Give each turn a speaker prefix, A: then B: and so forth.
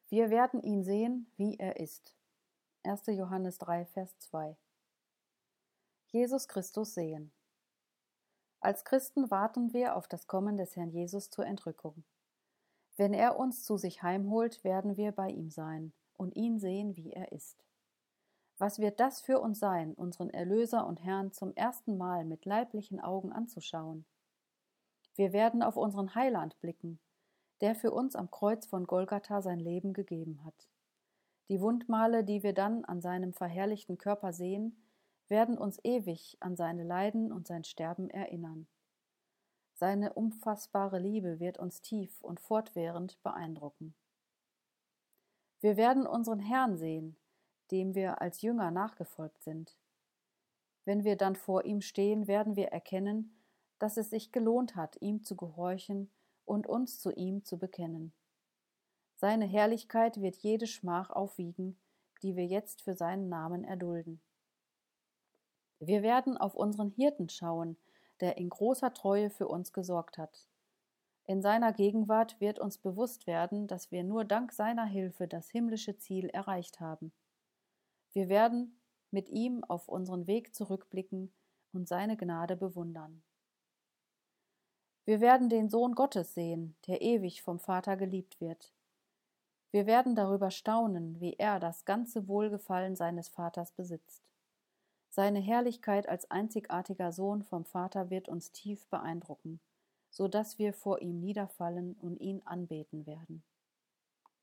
A: Wir werden ihn sehen, wie er ist. 1. Johannes 3, Vers 2. Jesus Christus sehen. Als Christen warten wir auf das Kommen des Herrn Jesus zur Entrückung. Wenn er uns zu sich heimholt, werden wir bei ihm sein und ihn sehen, wie er ist. Was wird das für uns sein, unseren Erlöser und Herrn zum ersten Mal mit leiblichen Augen anzuschauen? Wir werden auf unseren Heiland blicken, der für uns am Kreuz von Golgatha sein Leben gegeben hat. Die Wundmale, die wir dann an seinem verherrlichten Körper sehen, werden uns ewig an seine Leiden und sein Sterben erinnern. Seine unfassbare Liebe wird uns tief und fortwährend beeindrucken. Wir werden unseren Herrn sehen, dem wir als Jünger nachgefolgt sind. Wenn wir dann vor ihm stehen, werden wir erkennen, dass es sich gelohnt hat, ihm zu gehorchen und uns zu ihm zu bekennen. Seine Herrlichkeit wird jede Schmach aufwiegen, die wir jetzt für seinen Namen erdulden. Wir werden auf unseren Hirten schauen, der in großer Treue für uns gesorgt hat. In seiner Gegenwart wird uns bewusst werden, dass wir nur dank seiner Hilfe das himmlische Ziel erreicht haben. Wir werden mit ihm auf unseren Weg zurückblicken und seine Gnade bewundern. Wir werden den Sohn Gottes sehen, der ewig vom Vater geliebt wird. Wir werden darüber staunen, wie er das ganze Wohlgefallen seines Vaters besitzt. Seine Herrlichkeit als einzigartiger Sohn vom Vater wird uns tief beeindrucken, so dass wir vor ihm niederfallen und ihn anbeten werden.